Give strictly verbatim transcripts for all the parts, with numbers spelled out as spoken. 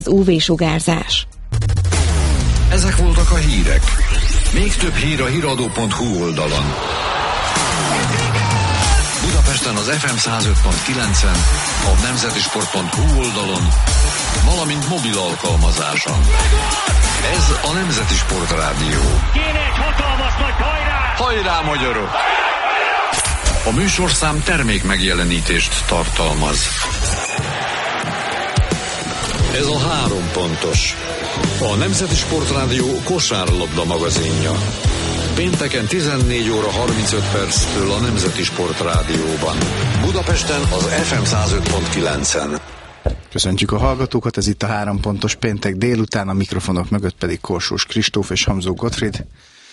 Az ú vé-sugárzás. Ezek voltak a hírek. Még több hír a híradó pont hú oldalon. Budapesten az ef em száz öt pont kilencen, a nemzetisport pont hú oldalon, valamint mobil alkalmazáson. Ez a Nemzeti Sport Rádió. Kéne egy hatalmas nagy hajrá! Hajrá, magyarok! A műsorszám termék megjelenítést tartalmaz. Ez a három pontos. A Nemzeti Sport Rádió kosárlabda magazinja. Pénteken tizennégy óra harmincöt perctől a Nemzeti Sport Rádióban. Budapesten az ef em száz öt pont kilencen. Köszöntjük a hallgatókat, ez itt a három pontos péntek délután, a mikrofonok mögött pedig Korsós Kristóf és Hamzó Gottfried.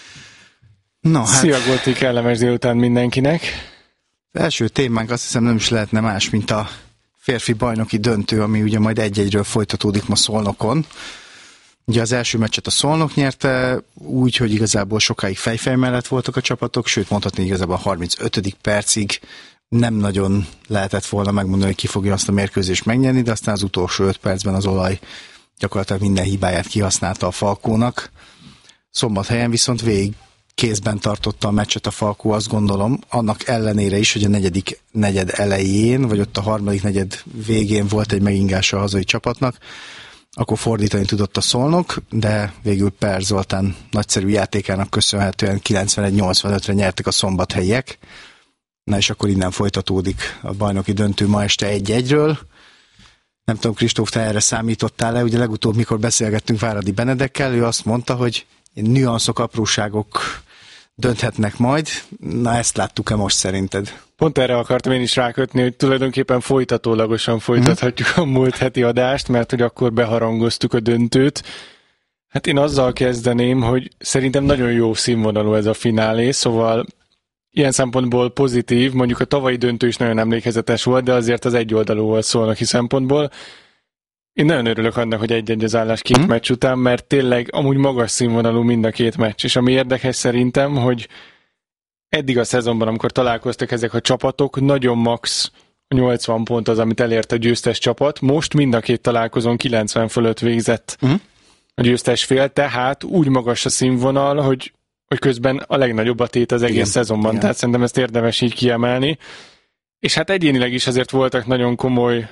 No, hát... Szia Gotti, kellemes délután mindenkinek! Az első témánk azt hiszem nem is lehetne más, mint a férfi bajnoki döntő, ami ugye majd egy-egyről folytatódik ma Szolnokon. Ugye az első meccset a Szolnok nyerte, úgy, hogy igazából sokáig fejfej mellett voltak a csapatok, sőt mondhatni igazából a harmincötödik percig nem nagyon lehetett volna megmondani, hogy ki fogja azt a mérkőzést megnyerni, de aztán az utolsó öt percben az olaj gyakorlatilag minden hibáját kihasználta a Falkónak. Szombathelyen viszont végig kézben tartotta a meccset a Falkó, azt gondolom, annak ellenére is, hogy a negyedik negyed elején, vagy ott a harmadik negyed végén volt egy megingása a hazai csapatnak, akkor fordítani tudott a Szolnok, de végül Per Zoltán nagyszerű játékának köszönhetően kilencvenegy nyolcvanötre nyertek a szombathelyiek. Na és akkor innen folytatódik a bajnoki döntő ma este egy-egyről. Nem tudom, Kristóf, te erre számítottál-e? Ugye legutóbb, mikor beszélgettünk Váradi Benedekkel, ő azt mondta, hogy nüanszok, apróságok dönthetnek majd. Na ezt láttuk-e most szerinted? Pont erre akartam én is rákötni, hogy tulajdonképpen folytatólagosan folytathatjuk a múlt heti adást, mert hogy akkor beharangoztuk a döntőt. Hát én azzal kezdeném, hogy szerintem nagyon jó színvonalú ez a finálé, szóval ilyen szempontból pozitív, mondjuk a tavalyi döntő is nagyon emlékezetes volt, de azért az egyoldalú volt Szolnoki szempontból. Én nagyon örülök annak, hogy egy-egy az állás két hmm. meccs után, mert tényleg amúgy magas színvonalú mind a két meccs. És ami érdekes szerintem, hogy eddig a szezonban, amikor találkoztak ezek a csapatok, nagyon max nyolcvan pont az, amit elért a győztes csapat. Most mind a két találkozón kilencven fölött végzett hmm. a győztes fél, tehát úgy magas a színvonal, hogy, hogy közben a legnagyobb a tét az egész igen, szezonban. Igen. Tehát szerintem ezt érdemes így kiemelni. És hát egyénileg is azért voltak nagyon komoly,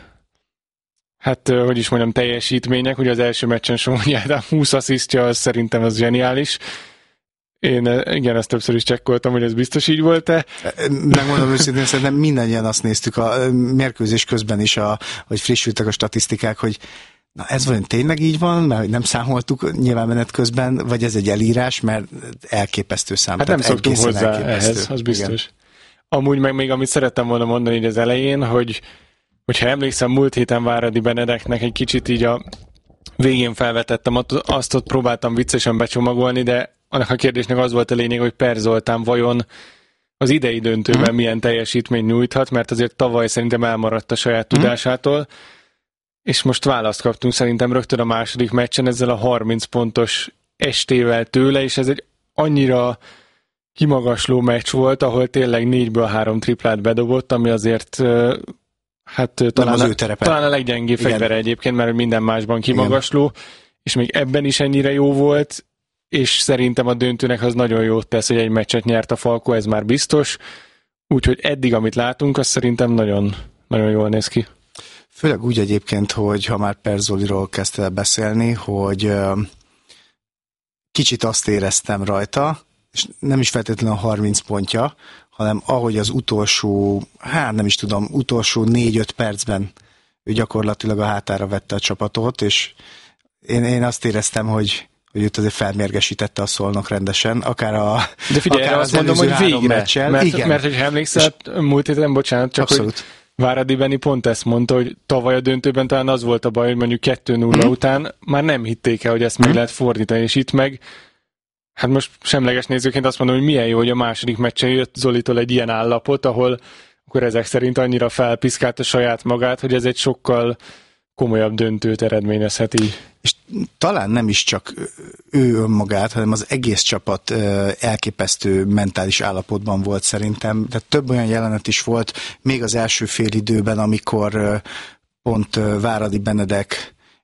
hát, hogy is mondjam, teljesítmények. Ugye az első meccsen Somogyi húsz asszisztja, az szerintem az zseniális. Én igen, ezt többször is csekkoltam, hogy ez biztos így volt-e. Megmondom őszintén, szerintem mindannyian azt néztük a mérkőzés közben is, a, hogy frissültek a statisztikák, hogy na ez vajon tényleg így van, mert nem számoltuk nyilván menet közben, vagy ez egy elírás, mert elképesztő szám. Hát nem szoktunk hozzá ehhez, az biztos. Igen. Amúgy meg még amit szerettem volna mondani így az elején, hogy hogyha emlékszem, múlt héten Váradi Benedeknek egy kicsit így a végén felvetettem, azt ott próbáltam viccesen becsomagolni, de annak a kérdésnek az volt a lényeg, hogy Per Zoltán vajon az idei döntőben mm. milyen teljesítményt nyújthat, mert azért tavaly szerintem elmaradt a saját mm. tudásától, és most választ kaptunk szerintem rögtön a második meccsen ezzel a harminc pontos estével tőle, és ez egy annyira kimagasló meccs volt, ahol tényleg négyből három triplát bedobott, ami azért hát talán a, talán a leggyengébb fegyvere egyébként, mert minden másban kimagasló, igen. És még ebben is ennyire jó volt, és szerintem a döntőnek az nagyon jót tesz, hogy egy meccset nyert a Falkó, ez már biztos. Úgyhogy eddig, amit látunk, az szerintem nagyon, nagyon jól néz ki. Főleg úgy egyébként, hogy ha már Per Zoliról kezdte el beszélni, hogy kicsit azt éreztem rajta, és nem is feltétlenül a harminc pontja, hanem ahogy az utolsó, hát nem is tudom, utolsó négy-öt percben ő gyakorlatilag a hátára vette a csapatot, és én, én azt éreztem, hogy hogy őt azért felmérgesítette a Szolnok rendesen, akár a de figyelj, akár azt mondom, hogy végre, meccsen. mert, igen. mert hogyha emlékszel, múlt héten, bocsánat, csak abszolút. Hogy Váradi Benni pont ezt mondta, hogy tavaly a döntőben talán az volt a baj, hogy mondjuk kettő nulla mm. után már nem hitték el, hogy ezt meg mm. lehet fordítani, és itt meg hát most semleges nézőként azt mondom, hogy milyen jó, hogy a második meccsen jött Zolitól egy ilyen állapot, ahol akkor ezek szerint annyira felpiszkálta saját magát, hogy ez egy sokkal komolyabb döntőt eredményezhet így. És talán nem is csak ő önmagát, hanem az egész csapat elképesztő mentális állapotban volt szerintem. Tehát több olyan jelenet is volt, még az első fél időben, amikor pont Váradi Benedek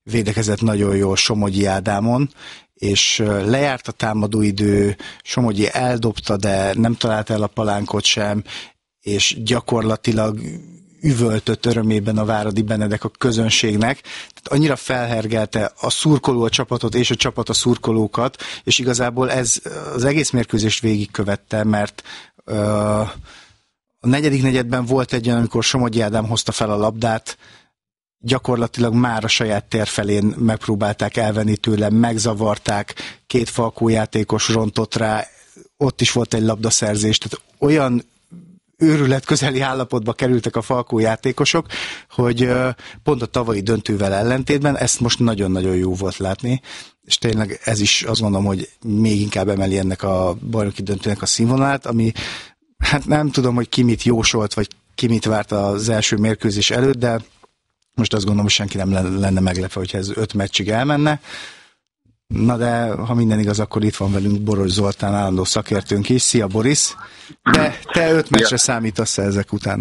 védekezett nagyon jól Somogyi Ádámon, és lejárt a támadóidő, Somogyi eldobta, de nem talált el a palánkot sem, és gyakorlatilag üvöltött örömében a Váradi Benedek a közönségnek. Tehát annyira felhergelte a szurkoló a csapatot és a csapat a szurkolókat, és igazából ez az egész mérkőzést végigkövette, mert uh, a negyedik negyedben volt egy olyan, amikor Somogyi Ádám hozta fel a labdát, gyakorlatilag már a saját tér felén megpróbálták elvenni tőle, megzavarták, két Falkó játékos rontott rá, ott is volt egy labdaszerzés, tehát olyan őrület közeli állapotba kerültek a Falkó játékosok, hogy pont a tavalyi döntővel ellentétben ezt most nagyon-nagyon jó volt látni, és tényleg ez is azt mondom, hogy még inkább emeli ennek a bajnoki döntőnek a színvonalát, ami hát nem tudom, hogy ki mit jósolt, vagy ki mit várt az első mérkőzés előtt, de most azt gondolom, hogy senki nem lenne meglepve, hogyha ez öt meccsig elmenne. Na de, ha minden igaz, akkor itt van velünk Boros Zoltán, állandó szakértőnk is. Szia, Boris! De te öt meccsre számítasz ezek után?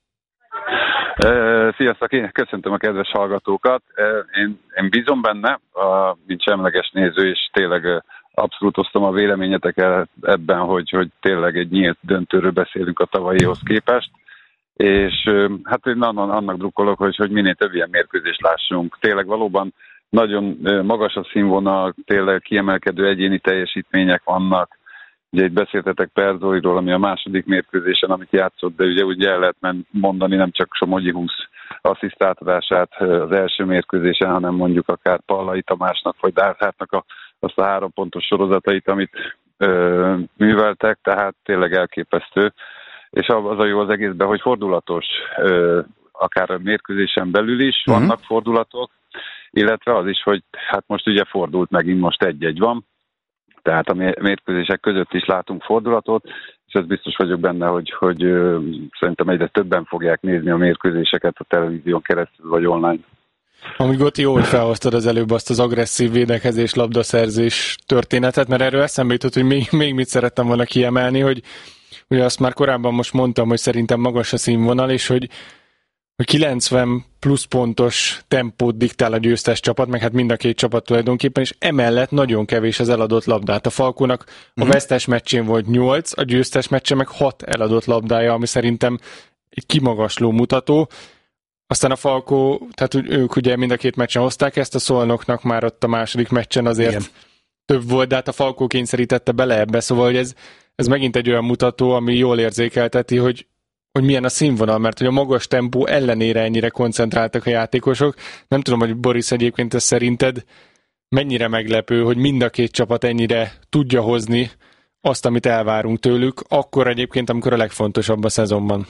Sziasztok, én köszöntöm a kedves hallgatókat. Én, én bízom benne, a, mint semleges néző, és tényleg abszolút osztom a véleményetek ebben, hogy, hogy tényleg egy nyílt döntőről beszélünk a tavalyihoz képest. És hát én annak drukkolok, hogy, hogy minél több ilyen mérkőzést lássunk. Tényleg valóban nagyon magas a színvonal, tényleg kiemelkedő egyéni teljesítmények vannak. Ugye itt beszéltetek Perzóiról, ami a második mérkőzésen, amit játszott, de ugye úgy el lehet mondani nem csak Somogyi húsz asszisztátadását az első mérkőzésen, hanem mondjuk akár Pallai Tamásnak, vagy Dárhátnak a, azt a három pontos sorozatait, amit ö, műveltek, tehát tényleg elképesztő. És az a jó az egészben, hogy fordulatos, ö, akár a mérkőzésen belül is uh-huh. vannak fordulatok, illetve az is, hogy hát most ugye fordult megint, most egy-egy van, tehát a mérkőzések között is látunk fordulatot, és ez biztos vagyok benne, hogy, hogy ö, szerintem egyre többen fogják nézni a mérkőzéseket a televízión keresztül, vagy online. Amúgy Goti, jó, hogy felhoztad az előbb azt az agresszív védekezés, labdaszerzés történetet, mert erről eszembe jutott, hogy még, még mit szerettem volna kiemelni, hogy ugye azt már korábban most mondtam, hogy szerintem magas a színvonal, és hogy, hogy kilencven plusz pontos tempót diktál a győztes csapat, meg hát mind a két csapat tulajdonképpen, és emellett nagyon kevés az eladott labdát. A Falkónak a vesztes meccsén volt nyolc, a győztes meccsen meg hat eladott labdája, ami szerintem egy kimagasló mutató. Aztán a Falkó, tehát ők ugye mind a két meccsen hozták ezt, a Szolnoknak már ott a második meccsen azért igen. több volt, de hát a Falkó kényszerítette bele ebbe, szóval hogy ez Ez megint egy olyan mutató, ami jól érzékelteti, hogy, hogy milyen a színvonal, mert hogy a magas tempó ellenére ennyire koncentráltak a játékosok. Nem tudom, hogy Boris, egyébként ez szerinted mennyire meglepő, hogy mind a két csapat ennyire tudja hozni azt, amit elvárunk tőlük, akkor egyébként, amikor a legfontosabb a szezonban.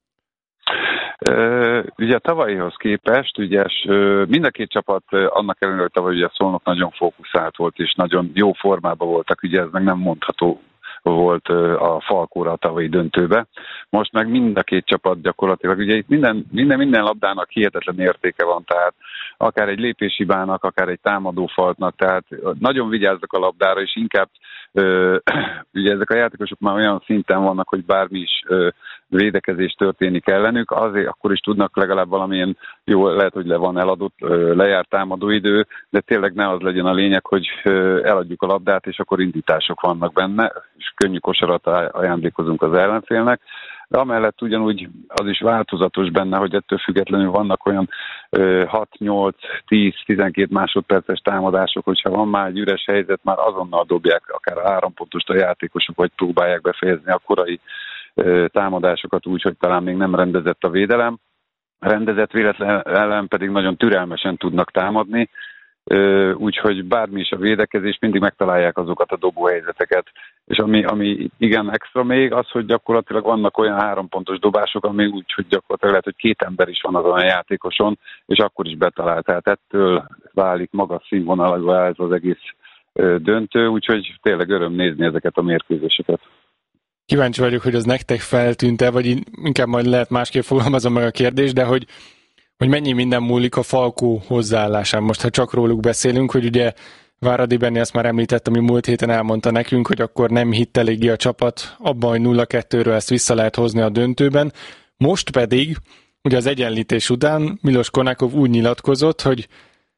Uh, ugye a tavalyihoz képest, ugye mind a két csapat annak ellenére, hogy tavaly ugye a Szolnok nagyon fókuszált volt, és nagyon jó formában voltak, ugye ez meg nem mondható volt a Falkóra a tavalyi döntőbe. Most meg mind a két csapat gyakorlatilag, ugye itt minden, minden, minden labdának hihetetlen értéke van, tehát akár egy lépéshibának, akár egy támadófaltnak, tehát nagyon vigyáznak a labdára, és inkább ö, ugye ezek a játékosok már olyan szinten vannak, hogy bármi is ö, védekezés történik ellenük, azért akkor is tudnak legalább valamilyen, jó, lehet, hogy le van eladott, ö, lejárt támadóidő, de tényleg ne az legyen a lényeg, hogy ö, eladjuk a labdát, és akkor indítások vannak benne, és könnyű kosarat ajándékozunk az ellenfélnek. De amellett ugyanúgy az is változatos benne, hogy ettől függetlenül vannak olyan ö, hat, nyolc, tíz, tizenkét másodperces támadások, hogyha van már egy üres helyzet, már azonnal dobják akár a három pontost a játékosok, vagy próbálják befejezni a korai ö, támadásokat úgy, hogy talán még nem rendezett a védelem. Rendezett véletlen ellen pedig nagyon türelmesen tudnak támadni, úgyhogy bármi is a védekezés, mindig megtalálják azokat a dobóhelyzeteket. És ami, ami igen extra még, az, hogy gyakorlatilag vannak olyan három pontos dobások, ami úgy, hogy gyakorlatilag lehet, hogy két ember is van azon a játékoson, és akkor is betalál. Tehát ettől válik magas színvonalú ez az egész döntő, úgyhogy tényleg öröm nézni ezeket a mérkőzéseket. Kíváncsi vagyok, hogy az nektek feltűnt-e, vagy inkább majd lehet másképp fogalmazom meg a kérdést, de hogy hogy mennyi minden múlik a Falkó hozzáállásán. Most, ha csak róluk beszélünk, hogy ugye Váradi Benni azt már említett, ami múlt héten elmondta nekünk, hogy akkor nem hitt eléggé a csapat abban, hogy nulla kettőről ezt vissza lehet hozni a döntőben. Most pedig, ugye az egyenlítés után Milos Konakov úgy nyilatkozott, hogy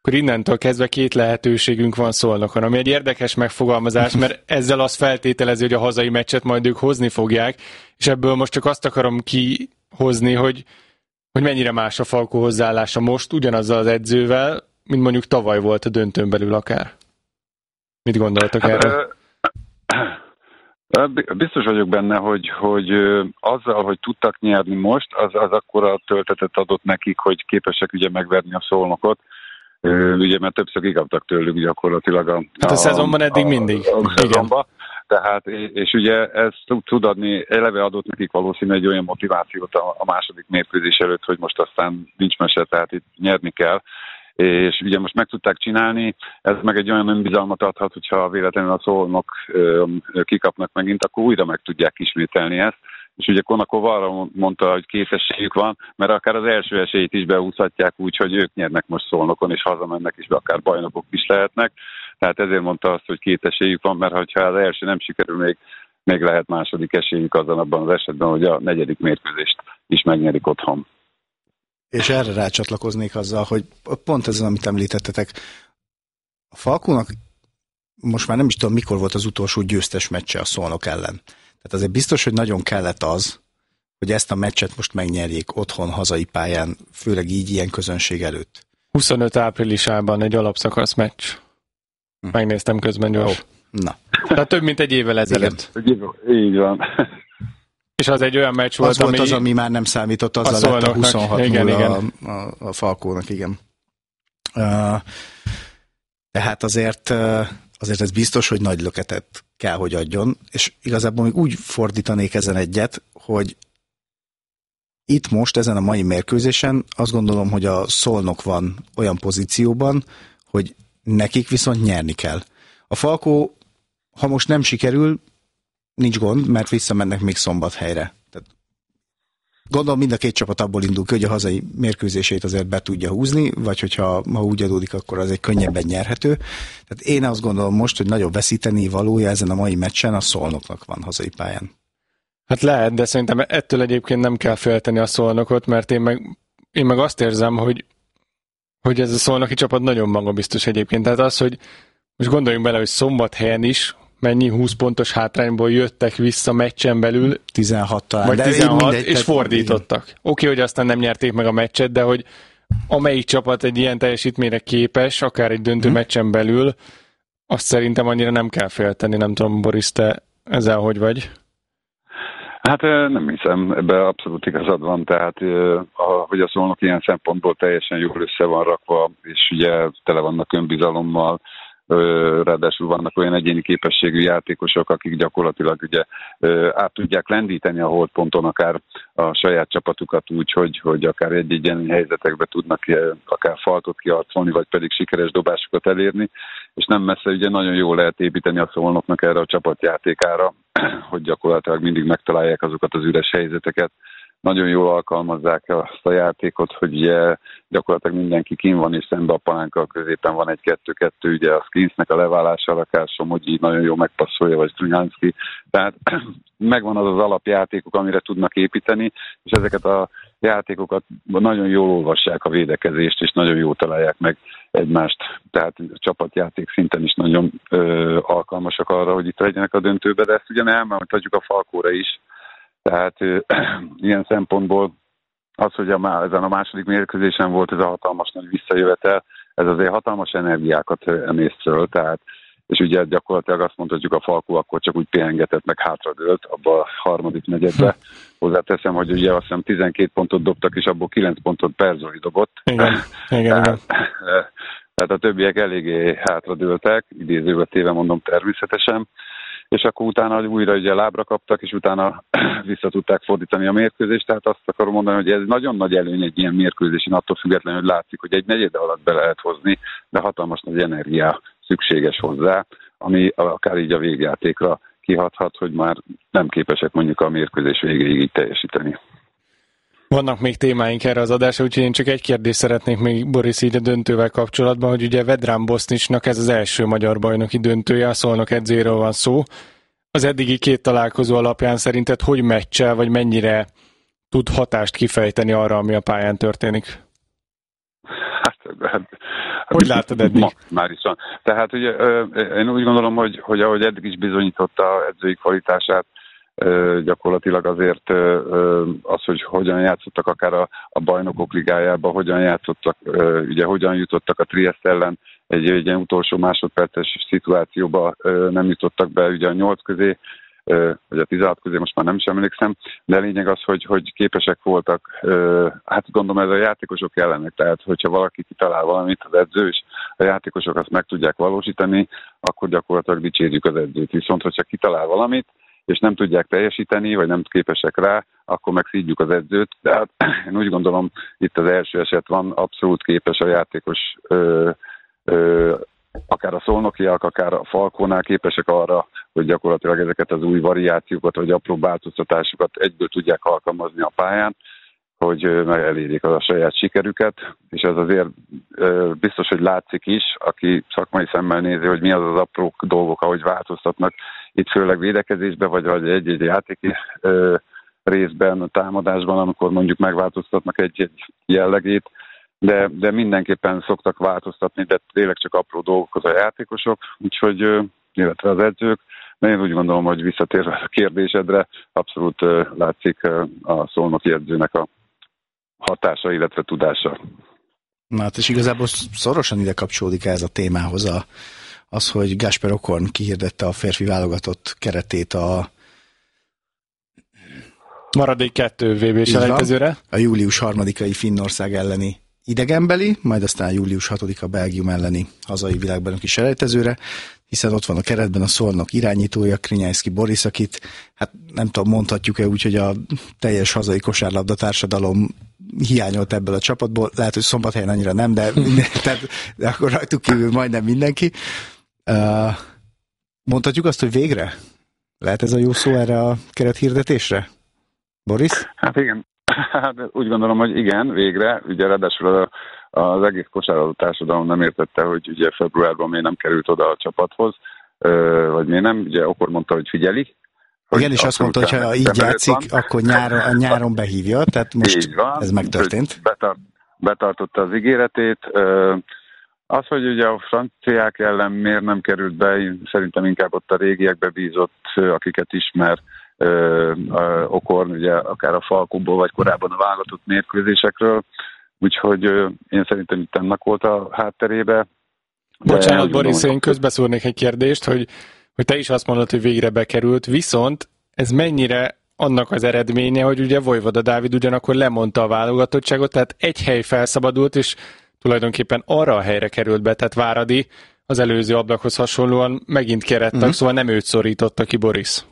akkor innentől kezdve két lehetőségünk van Szolnokon, ami egy érdekes megfogalmazás, mert ezzel azt feltételezi, hogy a hazai meccset majd ők hozni fogják, és ebből most csak azt akarom kihozni, hogy, hogy mennyire más a Falkó hozzáállása most ugyanazzal az edzővel, mint mondjuk tavaly volt a döntőn belül akár. Mit gondoltak hát, erről? Biztos vagyok benne, hogy, hogy azzal, hogy tudtak nyerni most, az, az akkora töltetet adott nekik, hogy képesek ugye megverni a Szolnokot. Ugye, mert többször kikaptak tőlük gyakorlatilag a, hát a, a szezonban eddig a, mindig. A, a szezonban. Tehát, és ugye ez tud adni, eleve adott nekik valószínűleg egy olyan motivációt a, a második mérkőzés előtt, hogy most aztán nincs mese, tehát itt nyerni kell. És ugye most meg tudták csinálni, ez meg egy olyan önbizalmat adhat, hogyha véletlenül a Szolnok kikapnak megint, akkor újra meg tudják ismételni ezt. És ugye Konakov arra mondta, hogy két esélyük van, mert akár az első esélyt is beúszhatják úgy, hogy ők nyernek most Szolnokon, és hazamennek is, akár bajnokok is lehetnek. Tehát ezért mondta azt, hogy két esélyük van, mert ha az első nem sikerül, még, még lehet második esélyük azon abban az esetben, hogy a negyedik mérkőzést is megnyerik otthon. És erre rácsatlakoznék azzal, hogy pont ezen, amit említettetek, a Falkónak most már nem is tudom, mikor volt az utolsó győztes meccse a Szolnok ellen. Tehát azért biztos, hogy nagyon kellett az, hogy ezt a meccset most megnyerjék otthon, hazai pályán, főleg így ilyen közönség előtt. huszonöt áprilisában egy alapszakasz meccs. Hm. Megnéztem közben gyors. Oh. Na. Tehát több mint egy évvel ezelőtt. Így van. És az egy olyan meccs volt, az volt ami... az, ami már nem számított, azzal lett a huszonhat nulla a, a, a Falkónak, igen. Uh, tehát azért, uh, azért ez biztos, hogy nagy löketet kell, hogy adjon, és igazából még úgy fordítanék ezen egyet, hogy itt most, ezen a mai mérkőzésen azt gondolom, hogy a Szolnok van olyan pozícióban, hogy nekik viszont nyerni kell. A Falkó, ha most nem sikerül, nincs gond, mert visszamennek még Szombathelyre. Tehát gondolom mind a két csapat abból indul ki, hogy a hazai mérkőzését azért be tudja húzni, vagy hogyha ha úgy adódik, akkor az egy könnyebben nyerhető. Tehát én azt gondolom most, hogy nagyobb veszíteni valója ezen a mai meccsen a Szolnoknak van hazai pályán. Hát lehet, de szerintem ettől egyébként nem kell félteni a Szolnokot, mert én meg, én meg azt érzem, hogy, hogy ez a szolnoki csapat nagyon magabiztos egyébként. Tehát az, hogy most gondoljunk bele, hogy Szombathelyen is mennyi húsz pontos hátrányból jöttek vissza meccsen belül. tizenhat talán. Vagy tizenhat, mindegy, és fordítottak. Oké, okay, hogy aztán nem nyerték meg a meccset, de hogy amelyik csapat egy ilyen teljesítményre képes, akár egy döntő hmm. meccsen belül, azt szerintem annyira nem kell félteni. Nem tudom, Boris, te ezzel hogy vagy? Hát nem hiszem, ebben abszolút igazad van, tehát hogy a Szolnok ilyen szempontból teljesen jól össze van rakva, és ugye tele vannak önbizalommal, ráadásul vannak olyan egyéni képességű játékosok, akik gyakorlatilag ugye át tudják lendíteni a holdponton akár a saját csapatukat úgy, hogy, hogy akár egy-egy ilyen helyzetekbe tudnak akár faltot kiarcolni, vagy pedig sikeres dobásokat elérni, és nem messze ugye nagyon jól lehet építeni a Szolnoknak erre a csapatjátékára, hogy gyakorlatilag mindig megtalálják azokat az üres helyzeteket. Nagyon jól alkalmazzák azt a játékot, hogy ugye gyakorlatilag mindenki kín van, és szembe a palánkkal középen van egy kettő-kettő, ugye a Skrinsnek a leválása, akár Somogyi nagyon jól megpasszolja, vagy Strunyanski. Tehát megvan az az alapjátékok, amire tudnak építeni, és ezeket a játékokat nagyon jól olvassák a védekezést, és nagyon jól találják meg egymást. Tehát a csapatjáték szinten is nagyon ö, alkalmasak arra, hogy itt legyenek a döntőbe, de ezt ugye elmondhatjuk a Falkóra is. Tehát ö, ilyen szempontból az, hogy a, ezen a második mérkőzésen volt ez a hatalmas nagy visszajövetel, ez azért hatalmas energiákat emészt föl, tehát és ugye gyakorlatilag azt mondhatjuk, a Falkó akkor csak úgy pihengetett, meg hátradőlt abba a harmadik negyedbe. Hozzáteszem, hogy ugye azt hiszem tizenkét pontot dobtak, és abból kilenc pontot Perzoli dobott. Igen, igen, tehát, igen. tehát a többiek eléggé hátradőltek, idézővel téve mondom természetesen, és akkor utána újra ugye lábra kaptak, és utána vissza tudták fordítani a mérkőzést, tehát azt akarom mondani, hogy ez nagyon nagy előny egy ilyen mérkőzésen, attól függetlenül, hogy látszik, hogy egy negyed alatt be lehet hozni, de hatalmas nagy energia szükséges hozzá, ami akár így a végjátékra kihathat, hogy már nem képesek mondjuk a mérkőzés végéig így teljesíteni. Vannak még témáink erre az adásra, úgyhogy én csak egy kérdést szeretnék még, Boris, így a döntővel kapcsolatban, hogy ugye Vedran Bosnicsnak ez az első magyar bajnoki döntője, a Szolnok edzőjéről van szó. Az eddigi két találkozó alapján szerinted hogy meccsel, vagy mennyire tud hatást kifejteni arra, ami a pályán történik? Hát, hát, Hogy látod eddig? Ma, már is van. Tehát ugye én úgy gondolom, hogy, hogy ahogy eddig is bizonyította edzői kvalitását, gyakorlatilag azért az, hogy hogyan játszottak akár a, a bajnokok ligájába, hogyan játszottak, ugye hogyan jutottak a Trieste ellen egy, egy ilyen utolsó másodperces szituációba, nem jutottak be ugye a nyolc közé, vagy a tizenhat közé, most már nem is emlékszem, de lényeg az, hogy, hogy képesek voltak, hát gondolom ez a játékosok kellenek, tehát hogyha valaki kitalál valamit, az edző, és a játékosok azt meg tudják valósítani, akkor gyakorlatilag dicsérjük az edzőt. Viszont, hogyha kitalál valamit, és nem tudják teljesíteni, vagy nem képesek rá, akkor meg szídjuk az edzőt. De hát én úgy gondolom, itt az első eset van, abszolút képes a játékos, ö, ö, akár a szolnokiak, akár a Falkónál képesek arra, hogy gyakorlatilag ezeket az új variációkat, vagy apró változtatásokat egyből tudják alkalmazni a pályán, hogy elérjék a saját sikerüket, és ez azért biztos, hogy látszik is, aki szakmai szemmel nézi, hogy mi az az apró dolgok, ahogy változtatnak, itt főleg védekezésben, vagy, vagy egy-egy játéki részben, a támadásban, amikor mondjuk megváltoztatnak egy-egy jellegét, de, de mindenképpen szoktak változtatni, de tényleg csak apró dolgok az a játékosok, úgyhogy, illetve az edzők, de én úgy gondolom, hogy visszatérve a kérdésedre, abszolút látszik a szolnoki edzőnek a hatása, illetve tudása. Na hát és igazából szorosan ide kapcsolódik ez a témához a, az, hogy Gasper Okorn kihirdette a férfi válogatott keretét a maradék kettő vé bé selejtezőre. A július harmadikai Finnország elleni idegenbeli, majd aztán július hatodika Belgium elleni hazai világbajnoki selejtezőre, hiszen ott van a keretben a Szolnok irányítója, Krinyászki Boris, akit hát nem tudom, mondhatjuk-e úgy, hogy a teljes hazai kosárlabda társadalom hiányolt ebből a csapatból, lehet, hogy Szombathelyen annyira nem, de, minden, tehát, de akkor rajtuk kívül majdnem mindenki. Uh, mondhatjuk azt, hogy végre? Lehet ez a jó szó erre a kerethirdetésre? Boris? Hát igen, hát úgy gondolom, hogy igen, végre, ugye ráadásul az egész kosárlabda társadalom nem értette, hogy ugye februárban miért nem került oda a csapathoz, vagy miért nem, ugye akkor mondta, hogy figyeli. Igen, és azt mondta, hogy ha így játszik, van, akkor nyáron, nyáron behívja, tehát most van, ez megtörtént. Betart, betartotta az ígéretét. Az, hogy ugye a franciák ellen miért nem került be, én szerintem inkább ott a régiekbe bízott, akiket ismer, Okorn, ugye akár a Falkóból, vagy korábban a válogatott mérkőzésekről, úgyhogy én szerintem itt ennek volt a hátterébe. Bocsánat, Boris, én közbeszúrnék egy kérdést, hogy, hogy te is azt mondod, hogy végre bekerült, viszont ez mennyire annak az eredménye, hogy ugye Vojvoda Dávid ugyanakkor lemondta a válogatottságot, tehát egy hely felszabadult, és tulajdonképpen arra a helyre került be, tehát Váradi az előző ablakhoz hasonlóan megint kerettak, uh-huh. Szóval nem őt szorította ki Boris.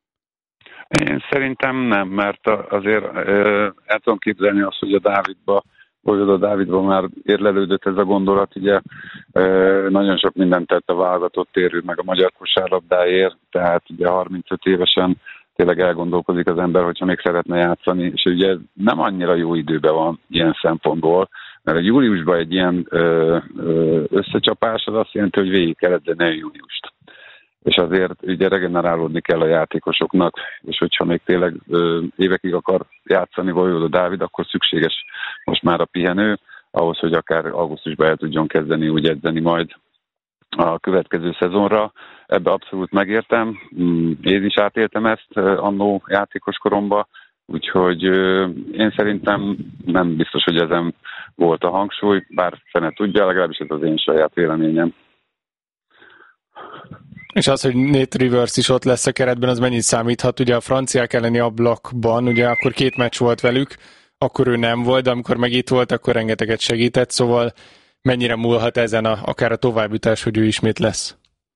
Én szerintem nem, mert azért el tudom képzelni azt, hogy a Dávidba, Vojvoda Dávidba már érlelődött ez a gondolat, ugye nagyon sok mindent tett a válogatott érő, meg a magyar kosárlabdáért, tehát ugye harmincöt évesen tényleg elgondolkozik az ember, hogyha még szeretne játszani, és ugye nem annyira jó időben van ilyen szempontból, mert a júliusban egy ilyen összecsapás az azt jelenti, hogy végig kellett, de ne júliust. És azért ugye regenerálódni kell a játékosoknak, és hogyha még tényleg ö, évekig akar játszani Vojvoda Dávid, akkor szükséges most már a pihenő, ahhoz, hogy akár augusztusban el tudjon kezdeni úgy edzeni majd a következő szezonra. Ebbe abszolút megértem, én is átéltem ezt annó játékos koromba, úgyhogy ö, én szerintem nem biztos, hogy ezen volt a hangsúly, bár fene tudja, legalábbis ez az én saját véleményem. És az, hogy Nate Rivers is ott lesz a keretben, az mennyit számíthat? Ugye a franciák elleni ablakban, ugye akkor két meccs volt velük, akkor ő nem volt, de amikor meg itt volt, akkor rengeteget segített, szóval mennyire múlhat ezen a, akár a továbbjutás, hogy ő ismét lesz?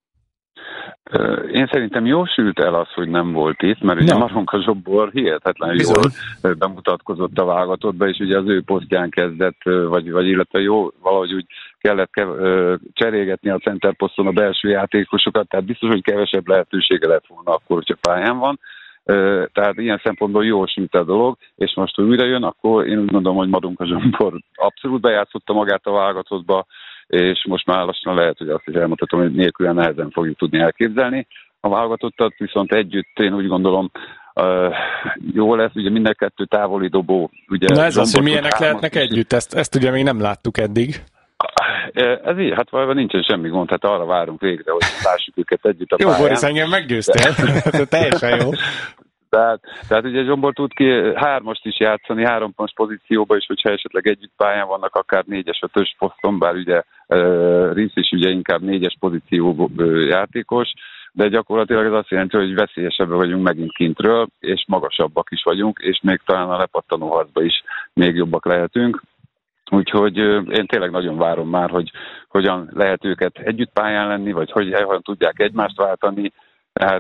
Én szerintem jól sült el az, hogy nem volt itt, mert ugye Maronka Zsobbor hihetetlen jól bemutatkozott a válogatottba, és ugye az ő posztján kezdett, vagy, vagy illetve jó, valahogy úgy kellett kev- cserélgetni a center poszton a belső játékosokat, tehát biztos, hogy kevesebb lehetősége lett volna akkor, hogyha pályán van. Tehát ilyen szempontból jól sült a dolog, és most, hogy újra jön, akkor én úgy gondolom, hogy Maronka Zsombor abszolút bejátszotta magát a válogatottba, és most már lassan lehet, hogy azt is elmondhatom, hogy nélkül nehezen fogjuk tudni elképzelni. A válogatottat viszont együtt én úgy gondolom uh, jó lesz, ugye minden kettő távoli dobó. Ugye na ez az, hogy milyenek lehetnek együtt, ezt, ezt ugye még nem láttuk eddig. Ez így, hát valójában nincsen semmi gond, hát arra várunk végre, hogy lássuk őket együtt a jó, pályán. Jó, Boris, engem meggyőztél. Teljesen jó. Tehát, tehát ugye Zsombor tud ki hármast is játszani, három pontos pozícióba, és hogyha esetleg együtt pályán vannak, akár négyes, ötös poszton, bár ugye Rinsz is ugye inkább négyes pozíció játékos, de gyakorlatilag ez azt jelenti, hogy veszélyesebben vagyunk megint kintről, és magasabbak is vagyunk, és még talán a lepattanó harcba is még jobbak lehetünk. Úgyhogy én tényleg nagyon várom már, hogy hogyan lehet őket együtt pályán lenni, vagy hogy hogyan tudják egymást váltani. Tehát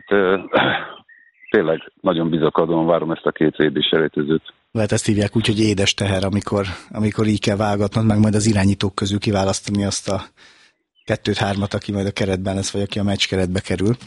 tényleg nagyon bizakodóan várom ezt a két vé bé selejtezőt. Lehet ezt hívják úgy, hogy édes teher, amikor, amikor így kell vágatnod, meg majd az irányítók közül kiválasztani azt a kettőt-hármat, aki majd a keretben lesz, vagy aki a meccs keretbe kerül.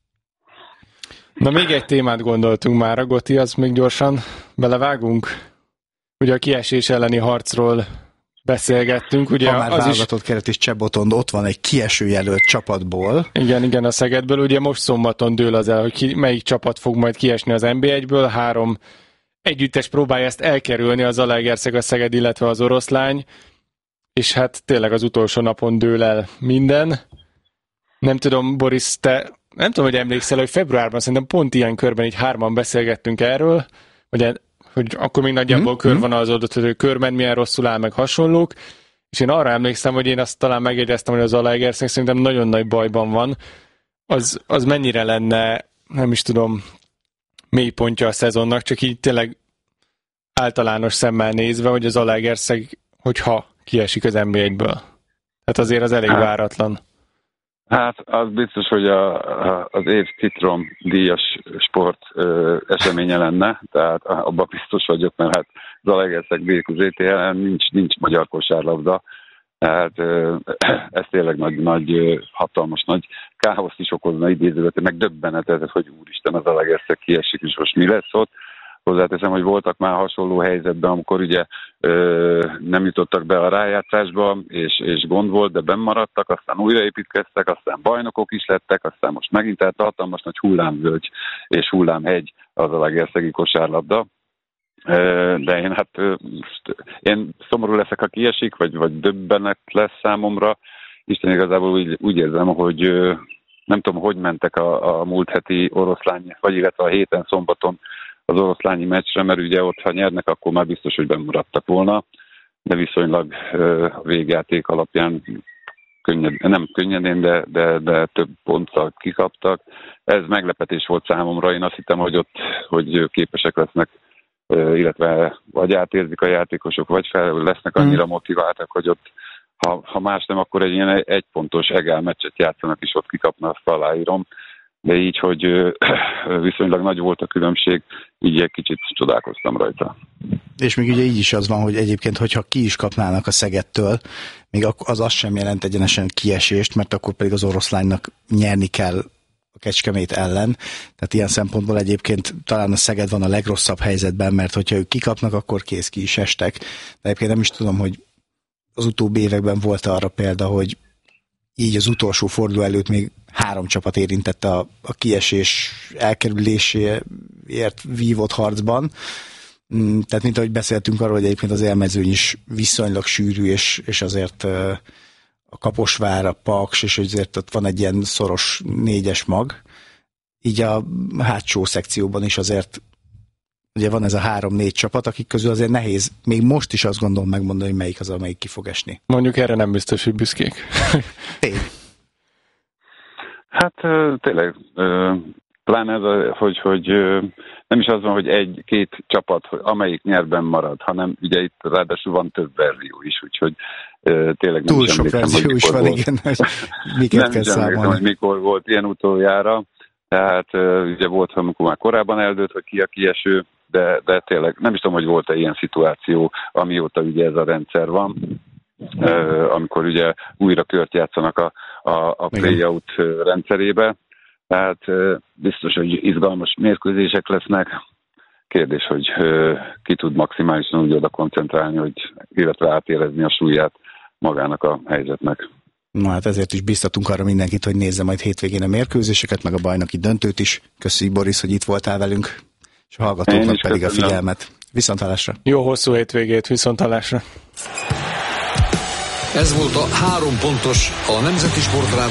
Na még egy témát gondoltunk már, Goti, az még gyorsan belevágunk. Ugye a kiesés elleni harcról beszélgettünk. Ugye ha már az válogatott is... keret és Csebotond, ott van egy kieső jelölt csapatból. Igen, igen, a Szegedből. Ugye most szombaton dől az el, hogy ki, melyik csapat fog majd kiesni az en bé egyből. Három együttes próbálja ezt elkerülni, az Zalaegerszeg, a Szeged, illetve az Oroszlány. És hát tényleg az utolsó napon dől el minden. Nem tudom, Boris, te nem tudom, hogy emlékszel, hogy februárban szerintem pont ilyen körben így hárman beszélgettünk erről, hogy, hogy akkor még nagyjából mm-hmm. körvonalazódott, hogy körben milyen rosszul áll, meg hasonlók, és én arra emlékszem, hogy én azt talán megjegyeztem, hogy az Zalaegerszeg szerintem nagyon nagy bajban van. Az, az mennyire lenne, nem is tudom, mélypontja a szezonnak, csak így tényleg általános szemmel nézve, hogy az Zalaegerszeg, hogyha kiesik az en bé egyből. Hát azért az elég váratlan. Hát az biztos, hogy a, a, az év citrom díjas sport ö, eseménye lenne, tehát abban biztos vagyok, mert hát Zalaegerszeg bé kú zé té ellen nincs, nincs magyar kosárlabda, tehát ö, ez tényleg nagy, nagy, hatalmas nagy káoszt is okozna idézővet, meg döbbenetet, hogy úristen, az Zalaegerszeg kiesik, és most mi lesz ott. Hozzáteszem, hogy voltak már hasonló helyzetben, amikor ugye ö, nem jutottak be a rájátszásba, és, és gond volt, de bennmaradtak, aztán újraépítkeztek, aztán bajnokok is lettek, aztán most megint, tehát hatalmas nagy hullámvölgy és hullámhegy az a zalaegerszegi kosárlabda. Ö, de én hát ö, én szomorú leszek, ha kiesik, vagy, vagy döbbenet lesz számomra. Isten igazából úgy, úgy érzem, hogy ö, nem tudom, hogy mentek a, a múlt heti Oroszlány, vagy illetve a héten szombaton az oroszlányi meccsre, mert ugye ott, ha nyernek, akkor már biztos, hogy bemaradtak volna, de viszonylag a végjáték alapján könnyed, nem könnyedén, de, de, de több ponttal kikaptak. Ez meglepetés volt számomra, én azt hittem, hogy ott hogy képesek lesznek, illetve vagy átérzik a játékosok, vagy fel lesznek annyira motiváltak, hogy ott, ha, ha más nem, akkor egy ilyen egypontos egál meccset játszanak, és ott kikapna, azt aláírom. De így, hogy viszonylag nagy volt a különbség, így egy kicsit csodálkoztam rajta. És még ugye így is az van, hogy egyébként, hogyha ki is kapnának a Szegedtől, még az az sem jelent egyenesen kiesést, mert akkor pedig az Oroszlánynak nyerni kell a Kecskemét ellen. Tehát ilyen szempontból egyébként talán a Szeged van a legrosszabb helyzetben, mert hogyha ők kikapnak, akkor kész, ki is estek. De egyébként nem is tudom, hogy az utóbbi években volt arra példa, hogy így az utolsó forduló előtt még három csapat érintette a, a kiesés elkerüléséért vívott harcban. Tehát mint ahogy beszéltünk arról, hogy egyébként az élmezőny is viszonylag sűrű, és, és azért a Kaposvár, a Paks, és azért ott van egy ilyen szoros négyes mag. Így a hátsó szekcióban is azért ugye van ez a három-négy csapat, akik közül azért nehéz, még most is azt gondolom megmondani, hogy melyik az, amelyik ki fog esni. Mondjuk erre nem biztos, hogy büszkék. Tény. Hát tényleg, pláne ez, a, hogy, hogy nem is az van, hogy egy-két csapat, amelyik nyerben marad, hanem ugye itt ráadásul van több verzió is, úgyhogy tényleg nem túl is sok verzió is van, volt. Igen, hogy miket nem kell számolni. hogy mikor volt ilyen utoljára, tehát ugye volt, amikor már korábban eldőlt, hogy ki a kieső, de, de tényleg nem is tudom, hogy volt-e ilyen szituáció, amióta ugye ez a rendszer van, amikor ugye újra kört játszanak a, a, a play-out rendszerébe. Tehát biztos, hogy izgalmas mérkőzések lesznek. Kérdés, hogy ki tud maximálisan úgy oda koncentrálni, hogy illetve átérezni a súlyát magának a helyzetnek. Na hát ezért is biztatunk arra mindenkit, hogy nézze majd hétvégén a mérkőzéseket, meg a bajnoki döntőt is. Köszönjük, Boris, hogy itt voltál velünk, és a hallgatóknak pedig köszönöm a figyelmet. Viszonthallásra. Jó hosszú hétvégét, viszonthallásra. Ez volt a Három pontos, a Nemzeti Sportrádió